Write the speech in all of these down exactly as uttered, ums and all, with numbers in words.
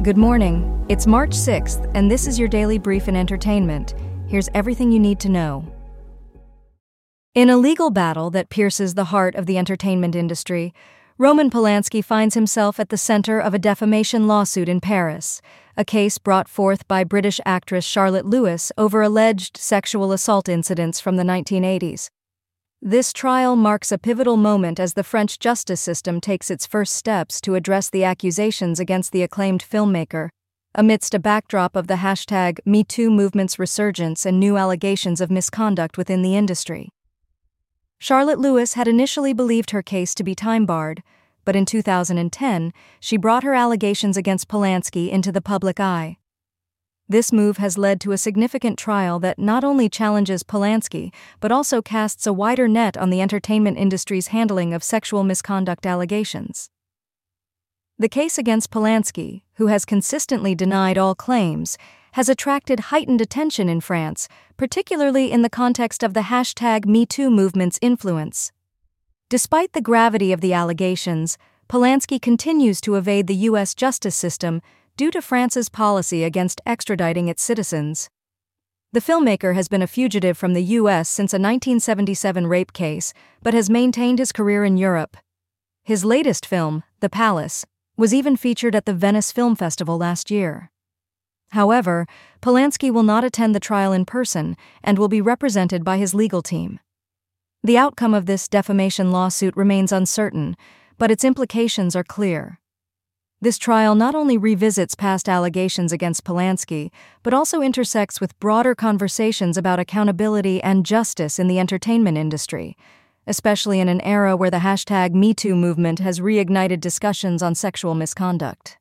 Good morning. It's March sixth, and this is your daily brief in entertainment. Here's everything you need to know. In a legal battle that pierces the heart of the entertainment industry, Roman Polanski finds himself at the center of a defamation lawsuit in Paris, a case brought forth by British actress Charlotte Lewis over alleged sexual assault incidents from the nineteen eighties. This trial marks a pivotal moment as the French justice system takes its first steps to address the accusations against the acclaimed filmmaker, amidst a backdrop of the hashtag MeToo movement's resurgence and new allegations of misconduct within the industry. Charlotte Lewis had initially believed her case to be time-barred, but in two thousand ten, she brought her allegations against Polanski into the public eye. This move has led to a significant trial that not only challenges Polanski, but also casts a wider net on the entertainment industry's handling of sexual misconduct allegations. The case against Polanski, who has consistently denied all claims, has attracted heightened attention in France, particularly in the context of the hashtag MeToo movement's influence. Despite the gravity of the allegations, Polanski continues to evade the U S justice system due to France's policy against extraditing its citizens. The filmmaker has been a fugitive from the U S since a nineteen seventy-seven rape case, but has maintained his career in Europe. His latest film, The Palace, was even featured at the Venice Film Festival last year. However, Polanski will not attend the trial in person and will be represented by his legal team. The outcome of this defamation lawsuit remains uncertain, but its implications are clear. This trial not only revisits past allegations against Polanski, but also intersects with broader conversations about accountability and justice in the entertainment industry, especially in an era where the hashtag MeToo movement has reignited discussions on sexual misconduct.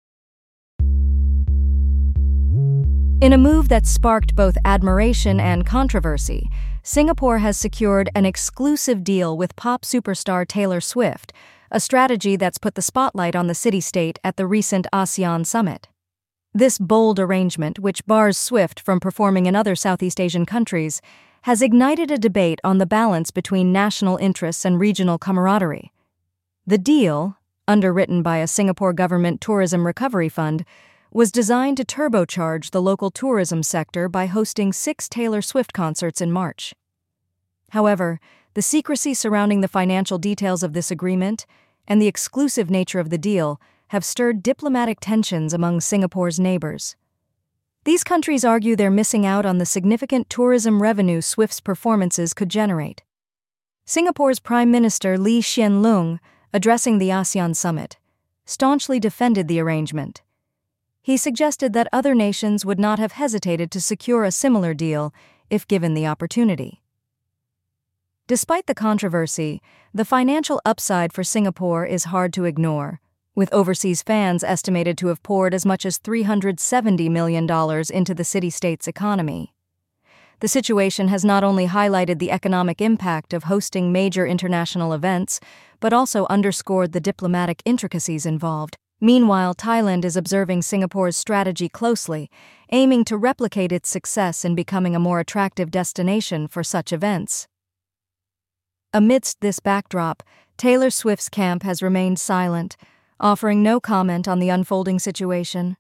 In a move that sparked both admiration and controversy, Singapore has secured an exclusive deal with pop superstar Taylor Swift, a strategy that's put the spotlight on the city-state at the recent ASEAN summit. This bold arrangement, which bars Swift from performing in other Southeast Asian countries, has ignited a debate on the balance between national interests and regional camaraderie. The deal, underwritten by a Singapore government tourism recovery fund, was designed to turbocharge the local tourism sector by hosting six Taylor Swift concerts in March. However, the secrecy surrounding the financial details of this agreement and the exclusive nature of the deal have stirred diplomatic tensions among Singapore's neighbors. These countries argue they're missing out on the significant tourism revenue Swift's performances could generate. Singapore's Prime Minister Lee Hsien Loong, addressing the ASEAN summit, staunchly defended the arrangement. He suggested that other nations would not have hesitated to secure a similar deal if given the opportunity. Despite the controversy, the financial upside for Singapore is hard to ignore, with overseas fans estimated to have poured as much as three hundred seventy million dollars into the city-state's economy. The situation has not only highlighted the economic impact of hosting major international events, but also underscored the diplomatic intricacies involved. Meanwhile, Thailand is observing Singapore's strategy closely, aiming to replicate its success in becoming a more attractive destination for such events. Amidst this backdrop, Taylor Swift's camp has remained silent, offering no comment on the unfolding situation.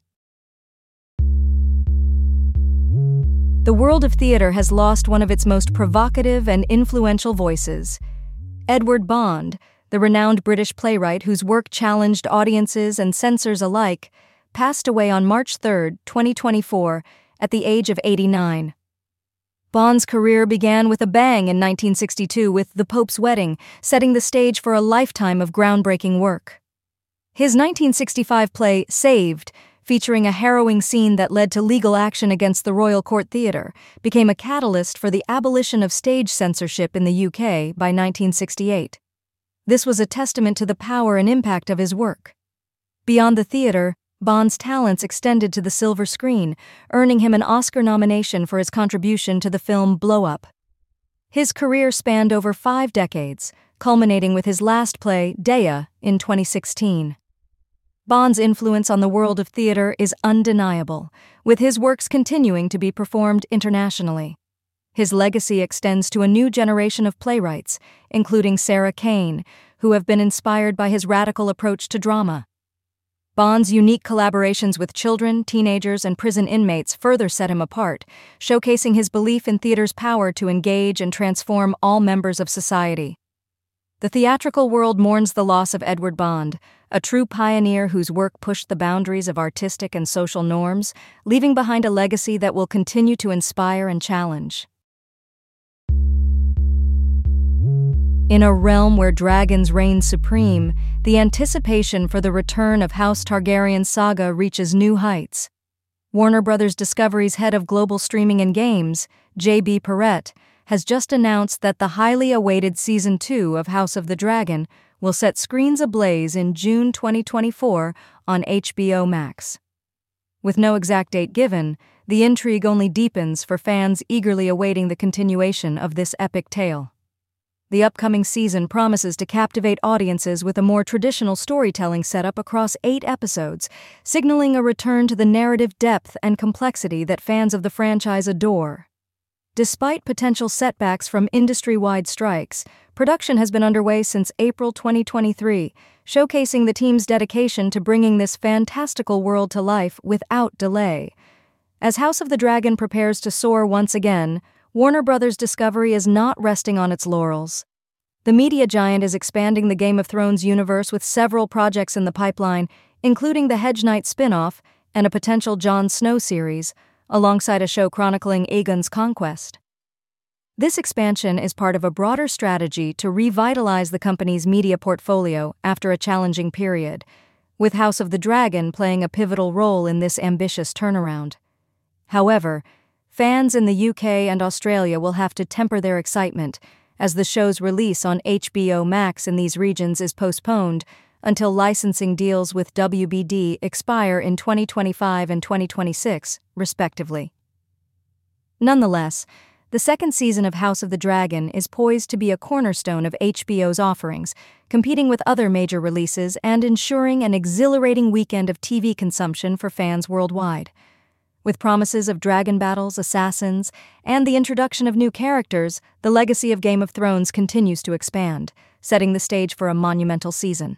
The world of theater has lost one of its most provocative and influential voices. Edward Bond, the renowned British playwright whose work challenged audiences and censors alike, passed away on March third, twenty twenty-four, at the age of eighty-nine. Bond's career began with a bang in nineteen sixty-two with The Pope's Wedding, setting the stage for a lifetime of groundbreaking work. His nineteen sixty-five play, Saved, featuring a harrowing scene that led to legal action against the Royal Court Theatre, became a catalyst for the abolition of stage censorship in the U K by nineteen sixty-eight. This was a testament to the power and impact of his work. Beyond the theater, Bond's talents extended to the silver screen, earning him an Oscar nomination for his contribution to the film Blow Up. His career spanned over five decades, culminating with his last play, Dea, in twenty sixteen. Bond's influence on the world of theater is undeniable, with his works continuing to be performed internationally. His legacy extends to a new generation of playwrights, including Sarah Kane, who have been inspired by his radical approach to drama. Bond's unique collaborations with children, teenagers, and prison inmates further set him apart, showcasing his belief in theater's power to engage and transform all members of society. The theatrical world mourns the loss of Edward Bond, a true pioneer whose work pushed the boundaries of artistic and social norms, leaving behind a legacy that will continue to inspire and challenge. In a realm where dragons reign supreme, the anticipation for the return of House Targaryen's saga reaches new heights. Warner Bros. Discovery's head of global streaming and games, J B Perrette, has just announced that the highly awaited Season two of House of the Dragon will set screens ablaze in June twenty twenty-four on H B O Max. With no exact date given, the intrigue only deepens for fans eagerly awaiting the continuation of this epic tale. The upcoming season promises to captivate audiences with a more traditional storytelling setup across eight episodes, signaling a return to the narrative depth and complexity that fans of the franchise adore. Despite potential setbacks from industry-wide strikes, production has been underway since April twenty twenty-three, showcasing the team's dedication to bringing this fantastical world to life without delay. As House of the Dragon prepares to soar once again, Warner Bros. Discovery is not resting on its laurels. The media giant is expanding the Game of Thrones universe with several projects in the pipeline, including the Hedge Knight spin-off and a potential Jon Snow series, alongside a show chronicling Aegon's conquest. This expansion is part of a broader strategy to revitalize the company's media portfolio after a challenging period, with House of the Dragon playing a pivotal role in this ambitious turnaround. However, fans in the U K and Australia will have to temper their excitement, as the show's release on H B O Max in these regions is postponed until licensing deals with W B D expire in twenty twenty-five and twenty twenty-six, respectively. Nonetheless, the second season of House of the Dragon is poised to be a cornerstone of H B O's offerings, competing with other major releases and ensuring an exhilarating weekend of T V consumption for fans worldwide. With promises of dragon battles, assassins, and the introduction of new characters, the legacy of Game of Thrones continues to expand, setting the stage for a monumental season.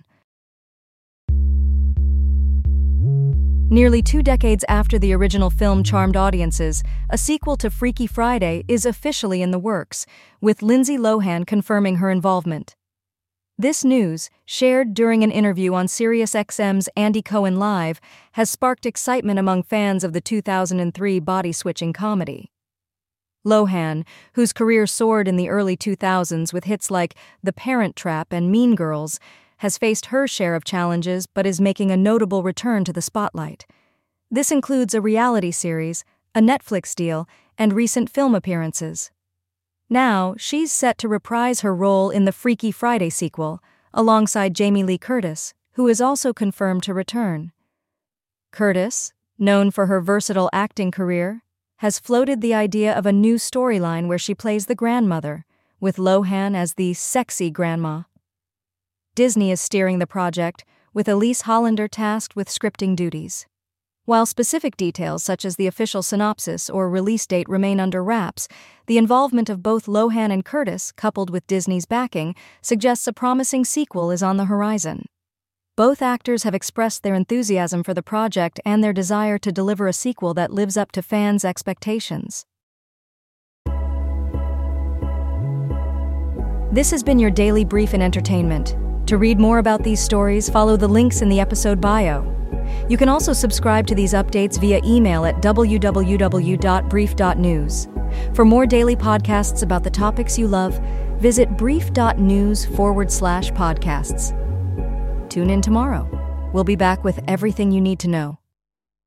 Nearly two decades after the original film charmed audiences, a sequel to Freaky Friday is officially in the works, with Lindsay Lohan confirming her involvement. This news, shared during an interview on SiriusXM's Andy Cohen Live, has sparked excitement among fans of the two thousand three body-switching comedy. Lohan, whose career soared in the early two thousands with hits like The Parent Trap and Mean Girls, has faced her share of challenges but is making a notable return to the spotlight. This includes a reality series, a Netflix deal, and recent film appearances. Now, she's set to reprise her role in the Freaky Friday sequel, alongside Jamie Lee Curtis, who is also confirmed to return. Curtis, known for her versatile acting career, has floated the idea of a new storyline where she plays the grandmother, with Lohan as the sexy grandma. Disney is steering the project, with Elise Hollander tasked with scripting duties. While specific details such as the official synopsis or release date remain under wraps, the involvement of both Lohan and Curtis, coupled with Disney's backing, suggests a promising sequel is on the horizon. Both actors have expressed their enthusiasm for the project and their desire to deliver a sequel that lives up to fans' expectations. This has been your daily brief in entertainment. To read more about these stories, follow the links in the episode bio. You can also subscribe to these updates via email at w w w dot brief dot news. For more daily podcasts about the topics you love, visit brief.news forward slash podcasts. Tune in tomorrow. We'll be back with everything you need to know.